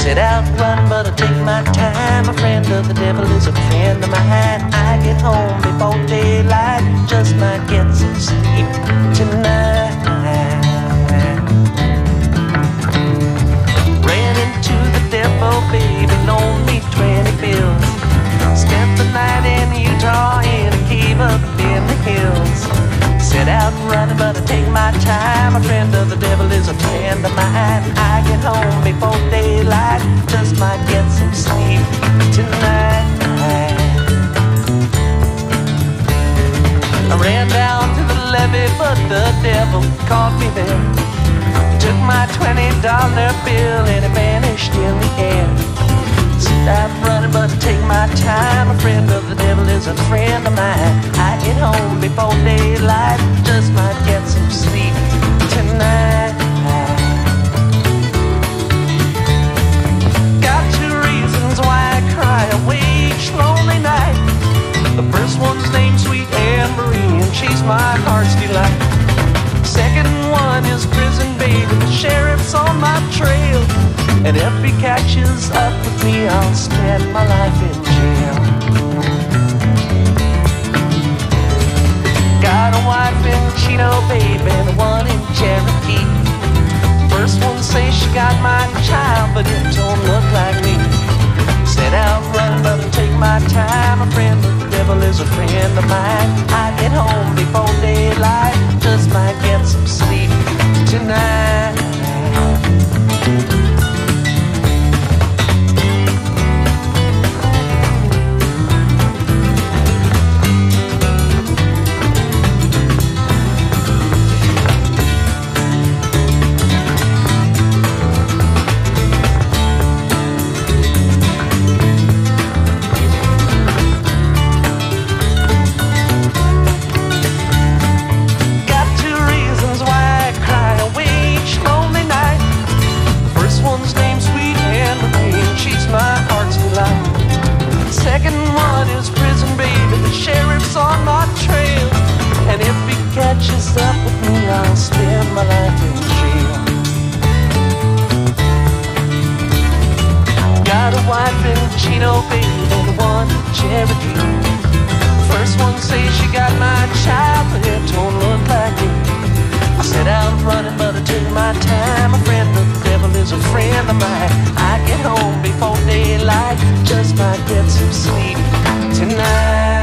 Set out running, but I take my time. A friend of the devil is a friend of mine. I get home before daylight, just might get some sleep tonight. Ran into the devil, baby, loaned me 20 bills. Spent the night in Utah in a cave up in the hills. Set out running, but I take my time. A friend of the devil is a friend of mine. I get home before daylight, just might get some sleep tonight. I ran down to the levee, but the devil caught me there. Took my $20 bill and it vanished in the air. Set out running, but I take my time. A friend of the devil is a friend of mine. I get home before daylight, just might get some sleep tonight. Got 2 reasons why I cry away each lonely night. The first one's named Sweet Anne Marie, and she's my heart's delight. Second one is prison, baby, the sheriff's on my trail. And if he catches up with me, I'll spend my life in jail. Got a wife in Chino, baby, and one in Cherokee. First one says she got my child, but it don't look like me. Set out running, but I take my time. A friend of the devil is a friend of mine. I get home before daylight, just might get some sleep tonight. Catches up with me, I'll spend my life in jail. Got a wife in Chino, baby, and one in Cherokee. First one says she got my child, but it don't look like me. I set out running, but I took my time. A friend of the devil is a friend of mine. I get home before daylight, just might get some sleep tonight.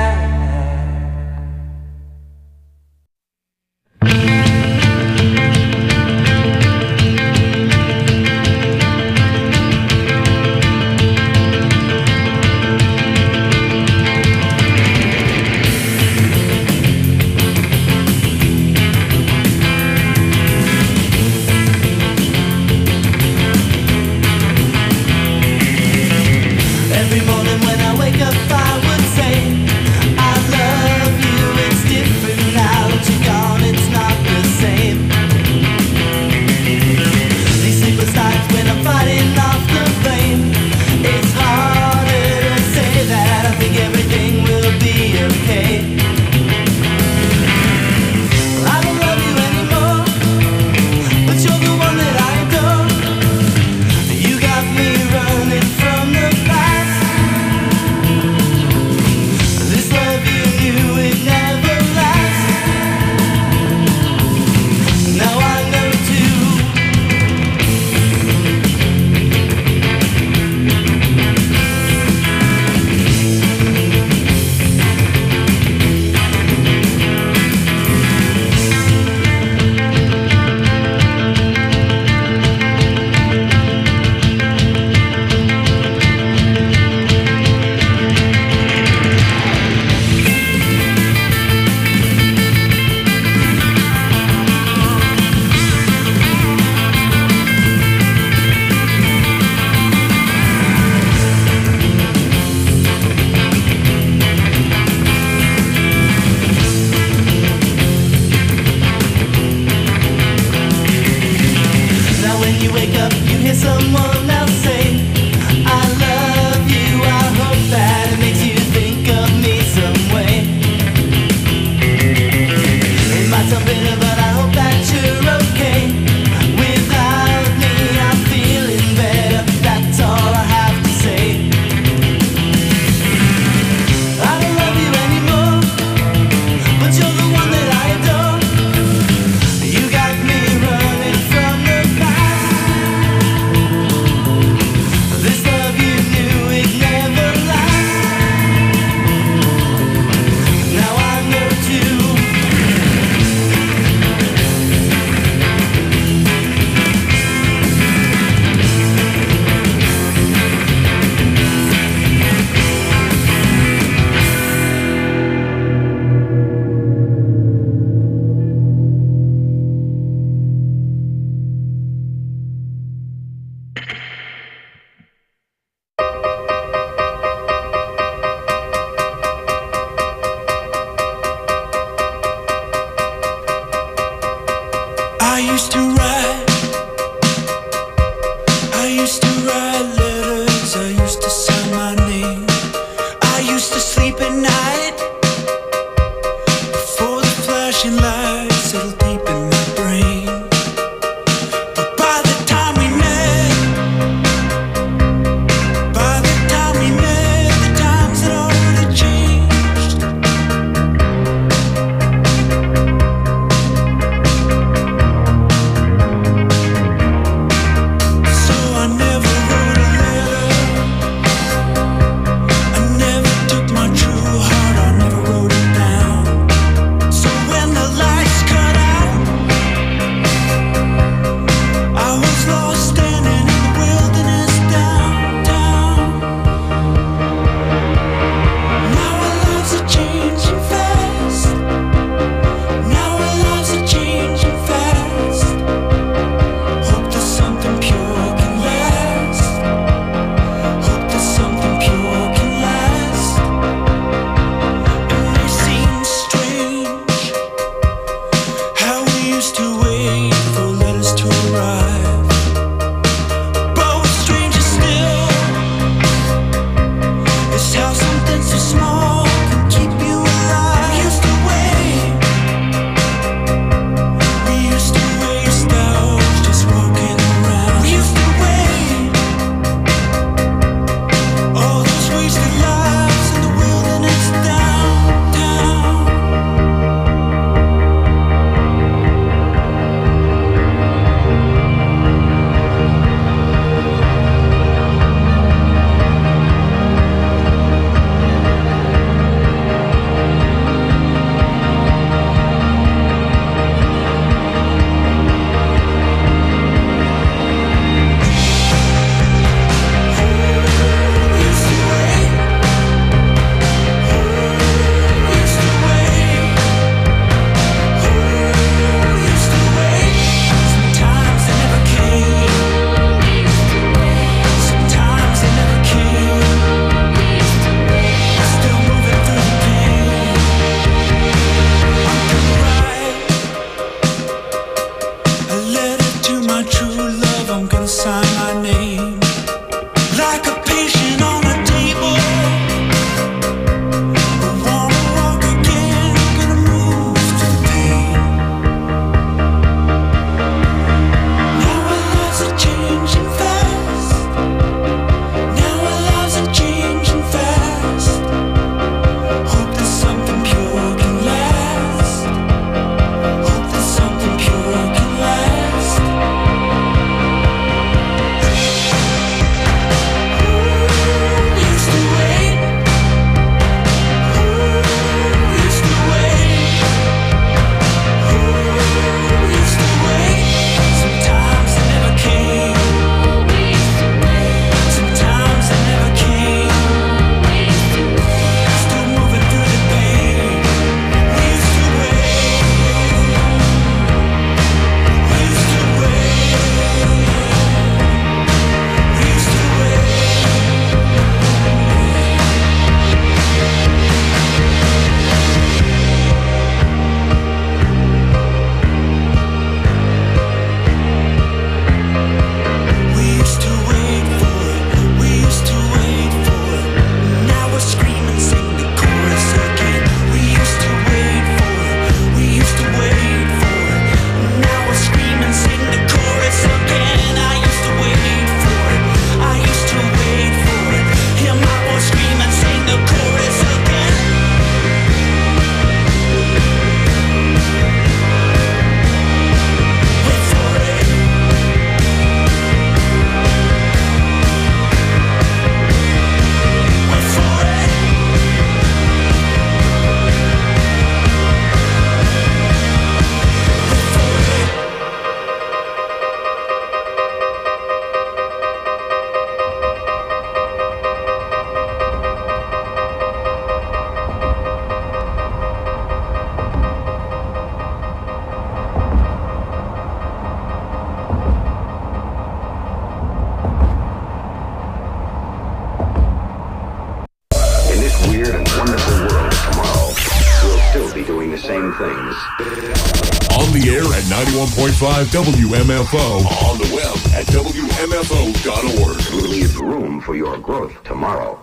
same things. On the air at 91.5 WMFO. On the web at WMFO.org. Leave room for your growth tomorrow.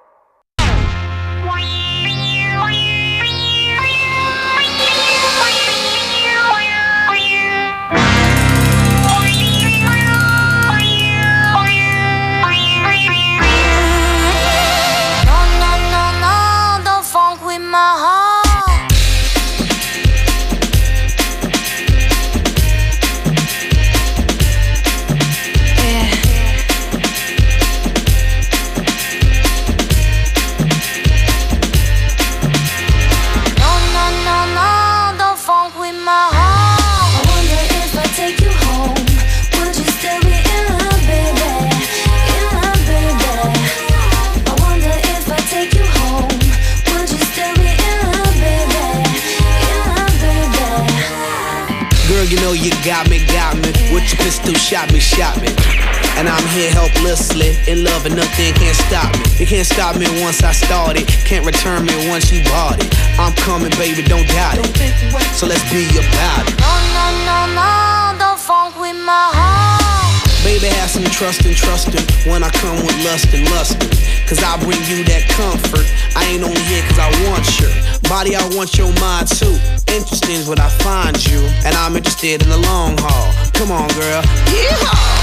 Got me, with your pistol, shot me. And I'm here helplessly, in love and nothing can't stop me. You can't stop me once I started, can't return me once you bought it. I'm coming, baby, don't doubt it. So let's be about it. No, don't funk with my heart. Baby, have some trust and when I come with lust and lustin'. Cause I bring you that comfort. I ain't only here cause I want your body, I want your mind too. Interesting is what I find you, and I'm interested in the long haul. Come on, girl. Yeehaw!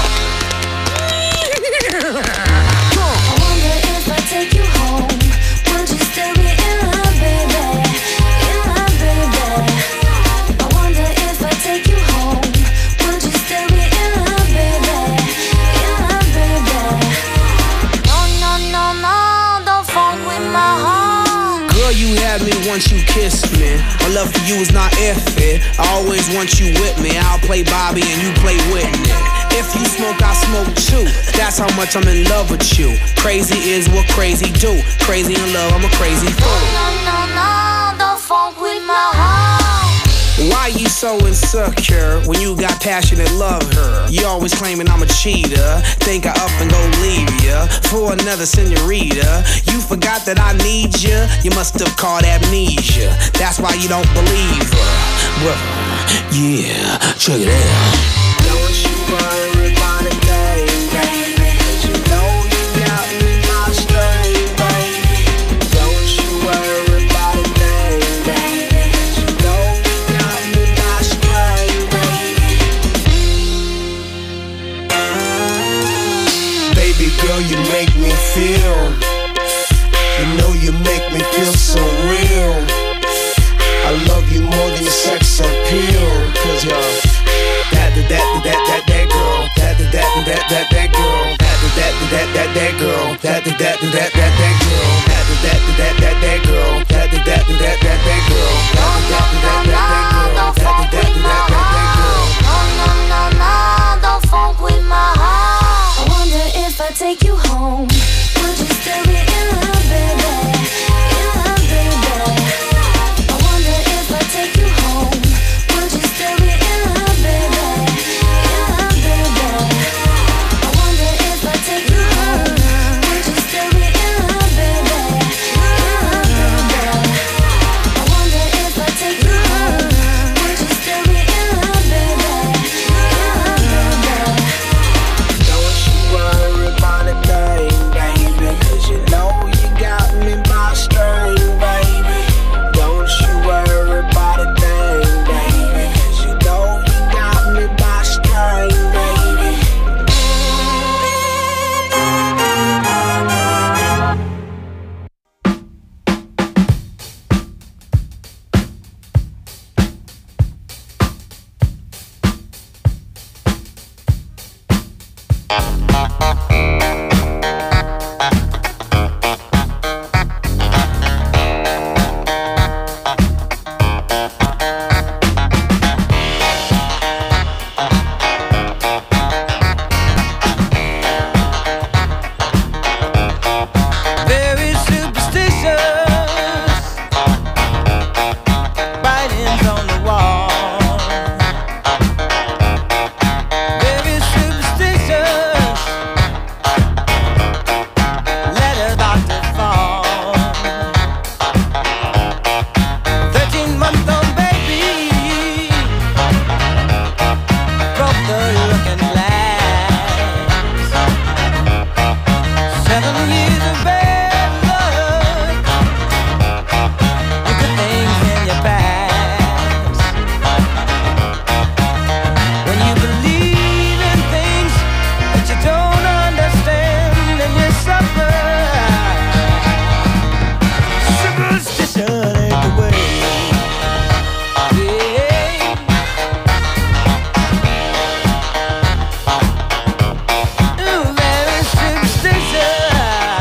I wonder if I take you home, would you still be in love, baby? In love, baby. I wonder if I take you home, would you still be in love, baby? In love, baby. No, don't funk with my heart. Girl, you had me once you kissed me. My love for you is not iffy. I always want you with me. I'll play Bobby and you play Whitney. If you smoke, I smoke too. That's how much I'm in love with you. Crazy is what crazy do. Crazy in love, I'm a crazy fool. No, don't funk with my heart. Why you so insecure when you got passionate love her? You always claiming I'm a cheater. Think I up and go leave ya for another senorita. You forgot that I need ya. You must have caught amnesia. That's why you don't believe her. Well, yeah, check it out. Don't you worry about a thing, baby. 'Cause you know you got me my string, baby. Don't you worry about a thing, baby. 'Cause you know you got me my string, baby. Baby girl, you make me feel. You know you make me feel so real. I love you more than your sex appeal. 'Cause you're that girl, that girl, that girl, that girl, that girl, that girl, No, don't funk with my heart. I wonder if I take you home, would you still be in love, baby? In love, baby. I wonder if I take you home, would you still be in love, baby? In love, baby. I wonder if I take you home, would you still be in love, baby? In love, baby. I wonder if I take you home, would you still be in love, baby? In love, baby. Don't you worry about a thing, baby. 'Cause you know 7 years of bad luck, and good things in your past. When you believe in things that you don't understand, and you suffer. Superstition ain't the way. Ooh, that is superstition.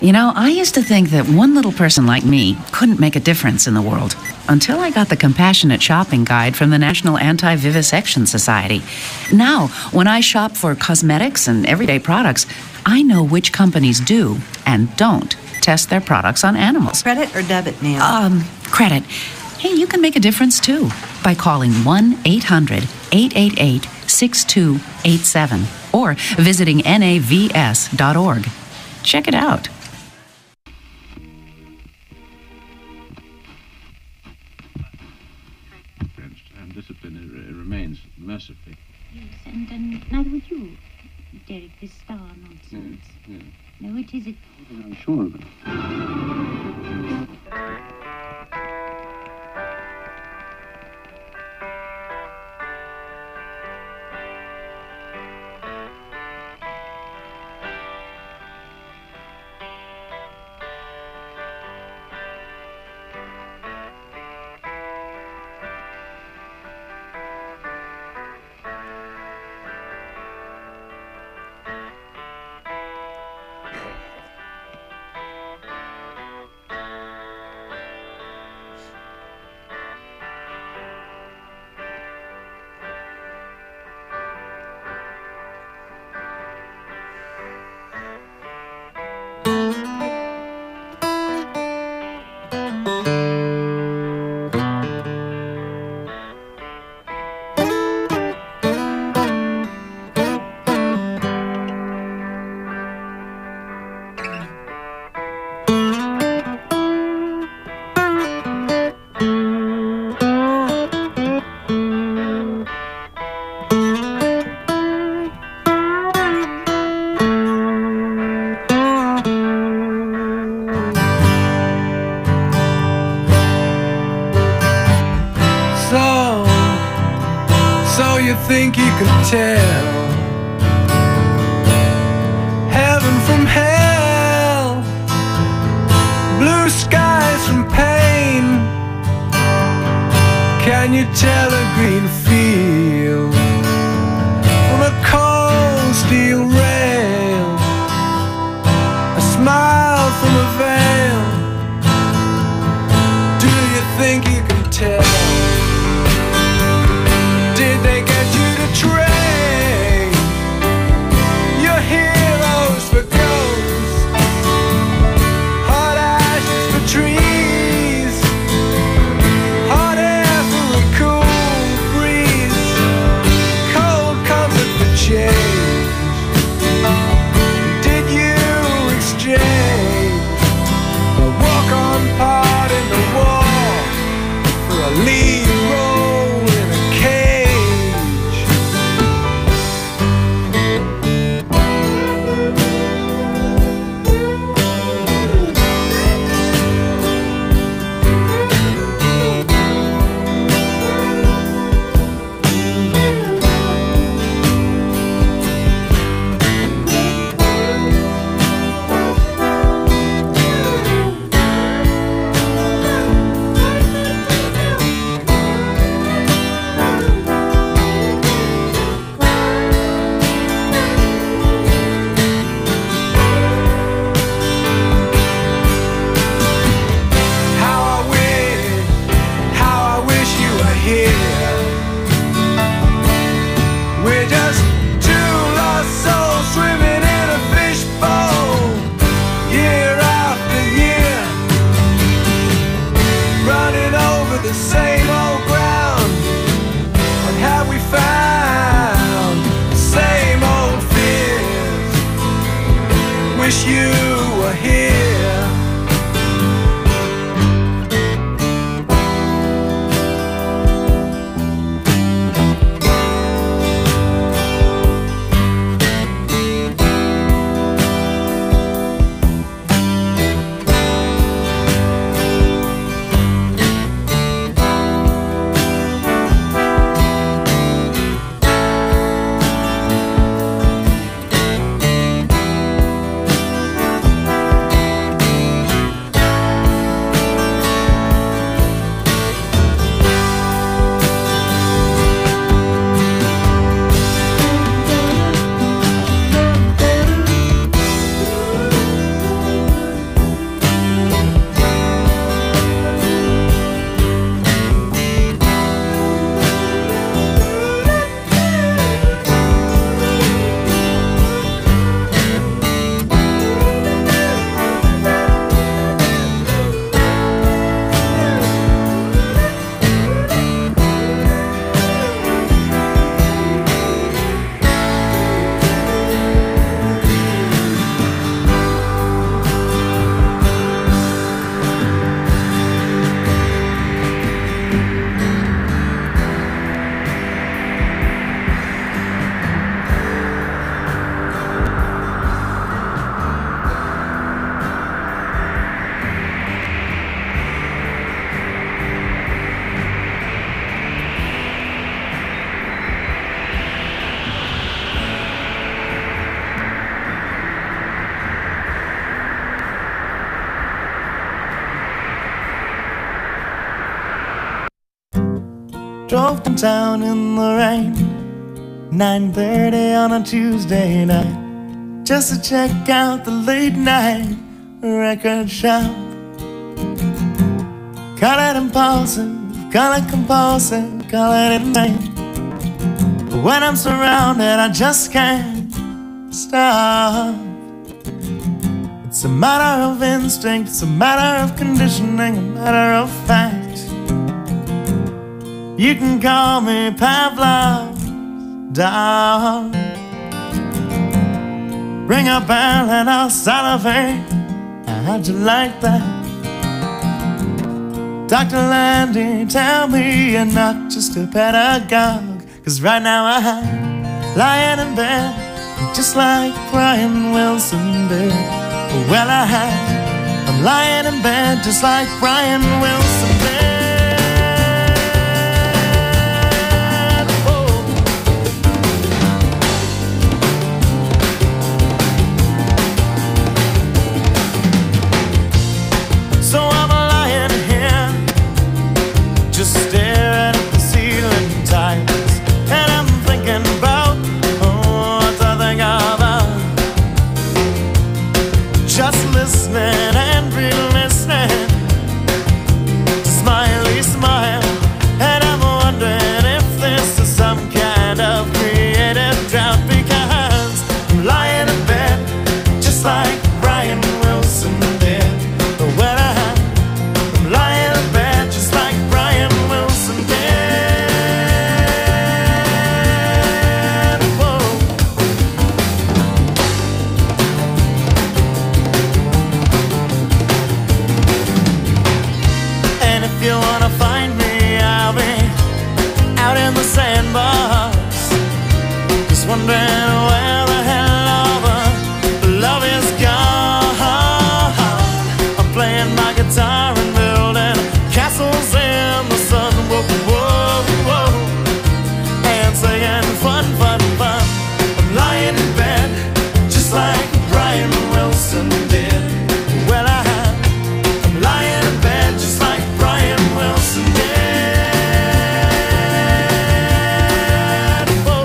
You know, I used to think that one little person like me couldn't make a difference in the world until I got the Compassionate Shopping Guide from the National Anti-Vivisection Society. Now, when I shop for cosmetics and everyday products, I know which companies do and don't test their products on animals. Credit or debit, Neil? Credit. Hey, you can make a difference too by calling 1-800-888-6287 or visiting navs.org. Check it out. And discipline remains mercifully. Yes, and neither would you, Derek, this star nonsense. Yes. No, it isn't. I'm sure of it. Think you can tell heaven from hell, blue skies from pain? Can you tell a green field from a cold steel rail, a smile from a veil? Do you think you can tell? Did they get you to trade your heroes for ghosts, hot ashes for trees, hot air for a cool breeze, cold comfort for change? downtown in the rain, 9:30 on a Tuesday night, just to check out the late night record shop. Call it impulsive, call it compulsive, call it insane, but when I'm surrounded I just can't stop. It's a matter of instinct, it's a matter of conditioning, a matter of fact. You can call me Pavlov's dog. Ring a bell and I'll salivate. How'd you like that? Dr. Landy, tell me you're not just a pedagogue, 'cause right now I'm lying in bed just like Brian Wilson did. Well, I'm lying in bed just like Brian Wilson did. Just staring at the ceiling tiles, and I'm thinking about what I think about. Just listening and re-listening to Smiley Smile, and I'm wondering if this is some kind of creative drought, because I'm lying in bed just like Brian Wilson did. Well, I'm lying in bed just like Brian Wilson did. Whoa. And if you wanna find me, I'll be out in the sandbox, just wondering where the hell all the love is gone. I'm playing my guitar and building castles in the sun, whoa, whoa, whoa, and saying fun, fun, fun. I'm lying in bed just like Brian Wilson did. Well, I'm lying in bed just like Brian Wilson did. Whoa.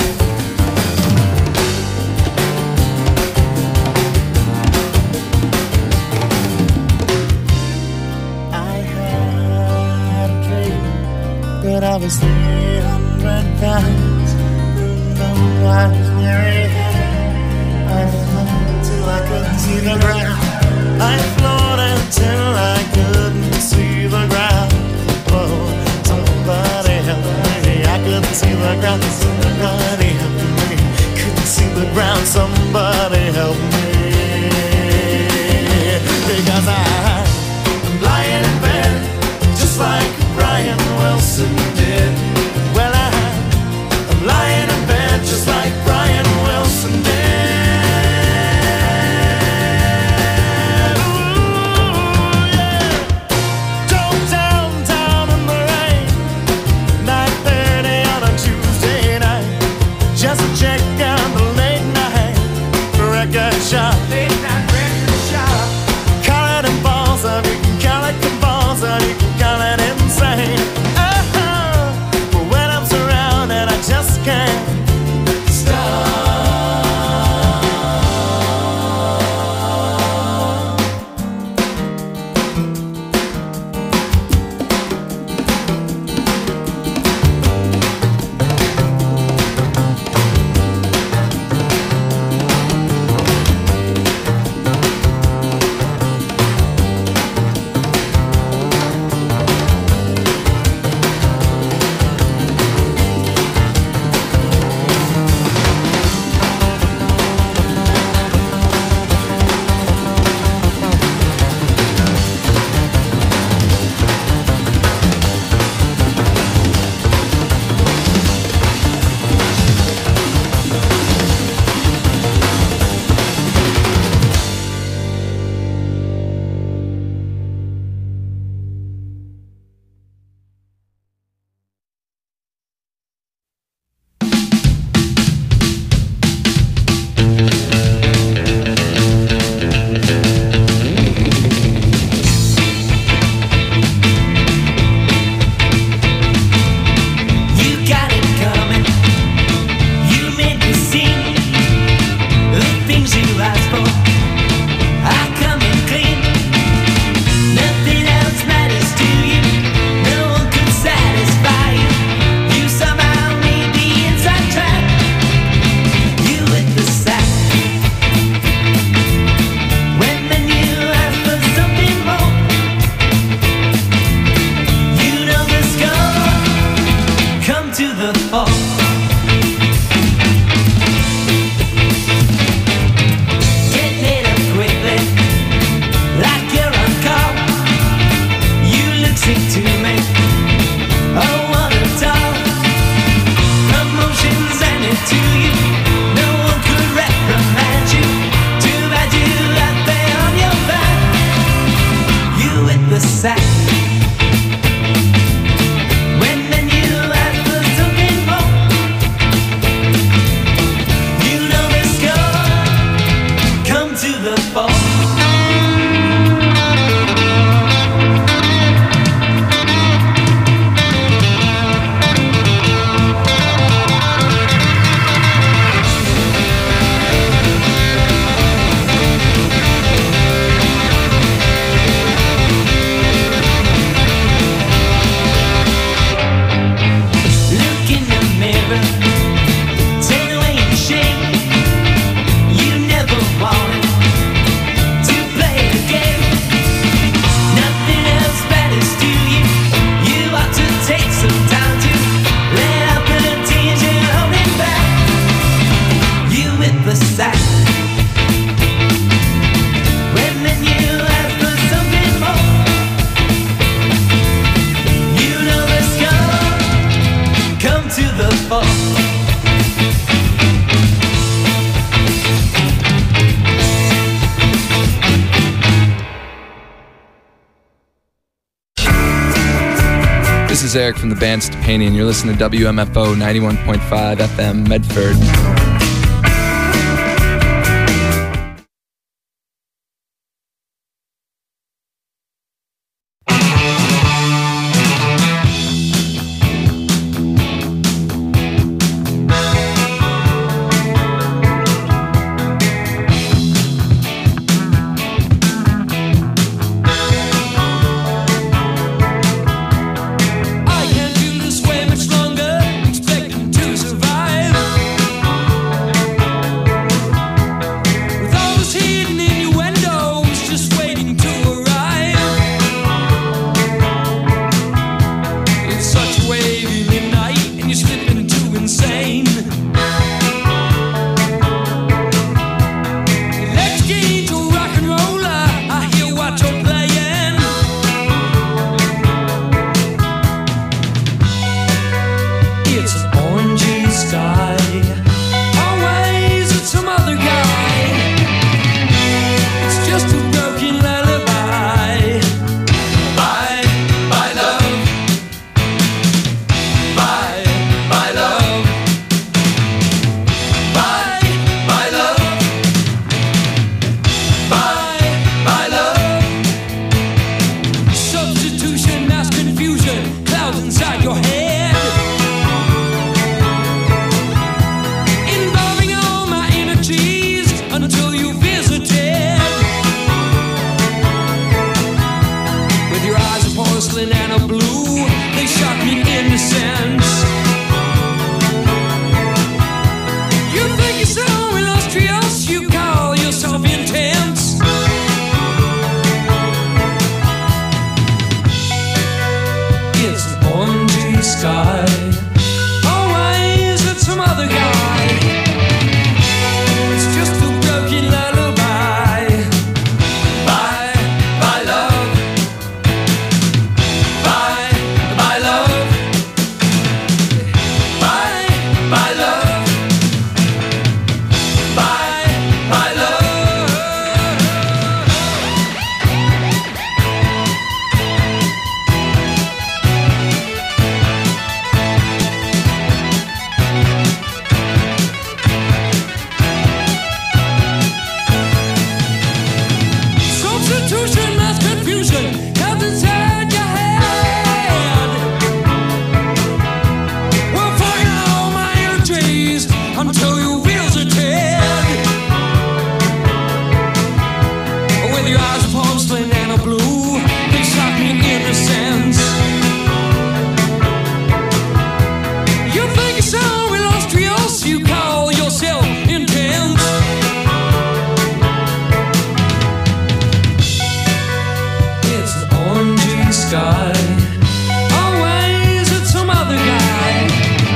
I had a dream that I was 300 pounds. No, I was weary. I floated till I couldn't see the ground. I floated till I couldn't see the ground. Oh, somebody help me. I couldn't see the ground. Somebody help me. Couldn't see the ground. Somebody help me. Because I'm lying in bed just like Brian Wilson did. Well, I'm lying in bed just like Brian Wilson did. Ooh, yeah. to the fall. Get made up quickly, like you're on call. You look sick to me. Oh, what a doll. Promotions handed to you. No one could reprimand you. Too bad you left there on your back. You hit the sack. This is Eric from the band Stepani, and you're listening to WMFO 91.5 FM Medford. Sky. Always it's some other guy.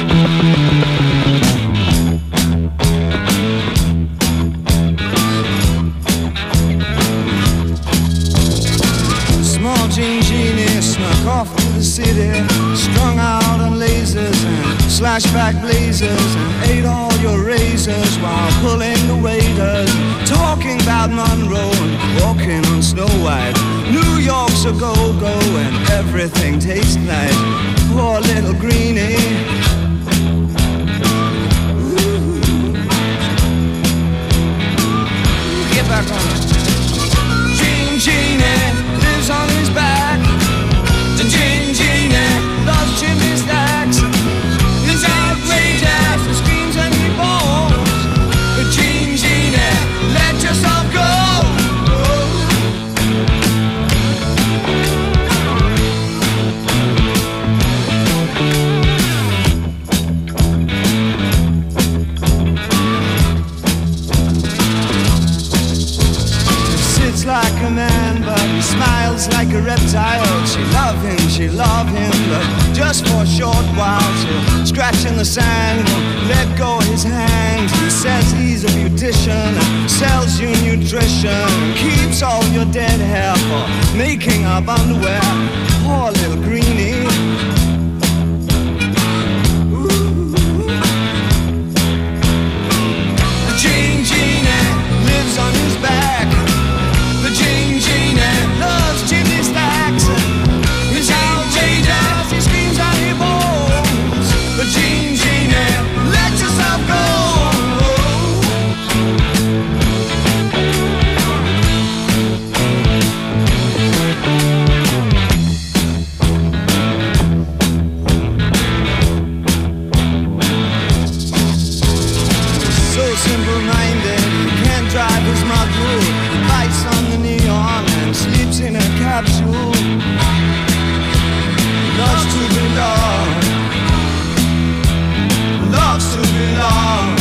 Small Jean Genie snuck off to the city, strung out on lasers and slashback blazers, and ate all your razors while pulling the waiters, talking about Monroe and walking on Snow White. New York's a go-go and everything tastes nice. Poor little greenie. Get back on it. Jean Genie lives on his back. The Jean Genie loves Jimmy Stacks. He's outrageous, he screams and he bawls. The Jean Genie, let yourself go. Like a man, but he smiles like a reptile. She love him, but just for a short while. She'll scratch in the sand, let go of his hand. He says he's a beautician, sells you nutrition, keeps all your dead hair for making up underwear. Poor little greenie. The Jean Genie lives on his back. The Jean Genie loves Jimmy Stacks. He's outrageous, he screams and he bawls. The Jean Genie, let yourself go. So simple-minded, he can't drive his model. Lights on the neon and sleeps in a capsule. Loves to belong. Loves to belong.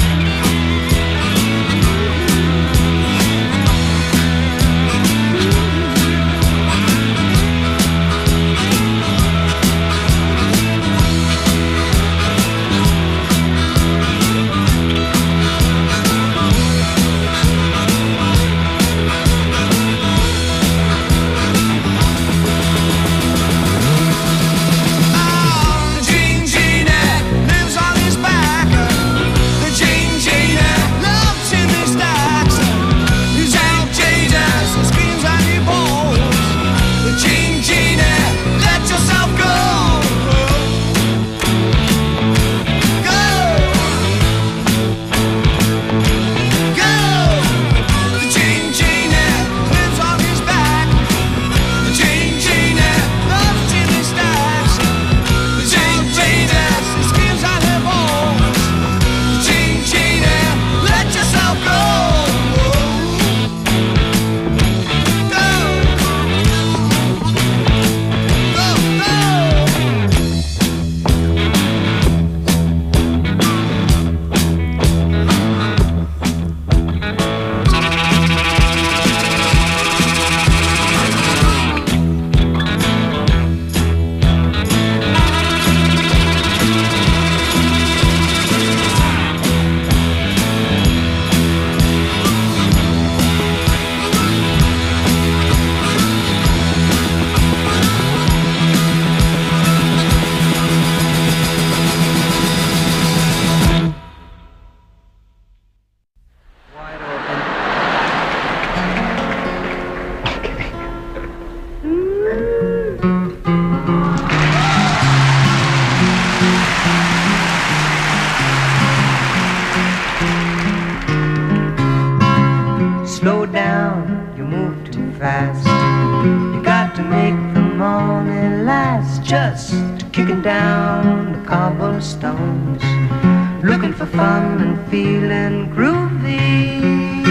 Slow down, you move too fast. You got to make the morning last. Just kicking down the cobblestones, looking for fun and feeling groovy.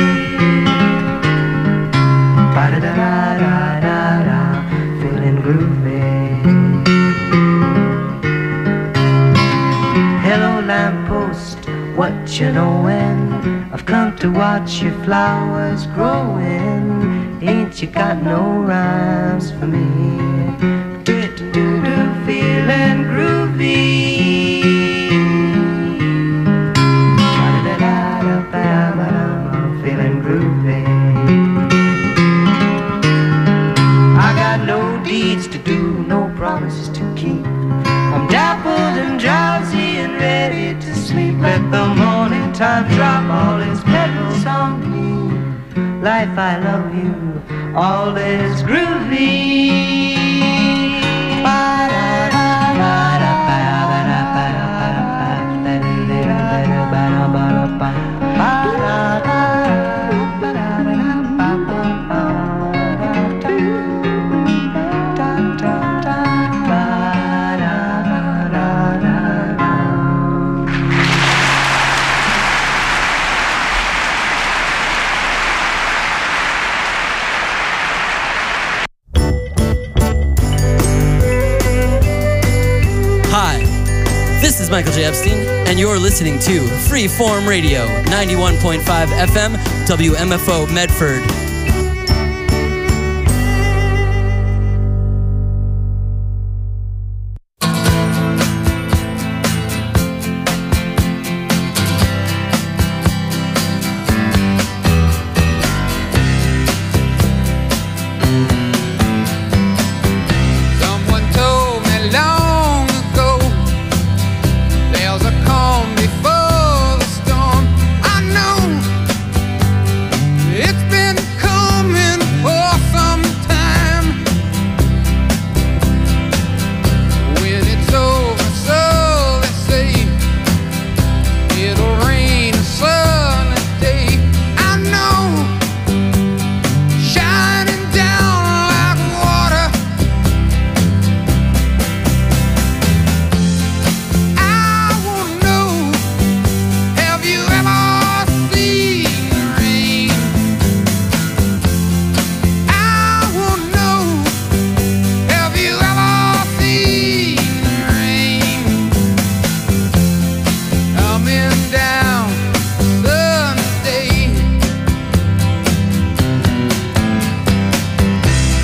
Ba-da-da-da-da-da, feeling groovy. Hello lamppost, what you knowin'? I've come to watch your flowers growing. Ain't you got no rhymes for me? Do-do-do-do, feeling groovy. ready to sleep. Let the morning time drop all its petals on me. Life, I love you, all is groovy. This is Michael J. Epstein, and you're listening to Freeform Radio, 91.5 FM, WMFO Medford.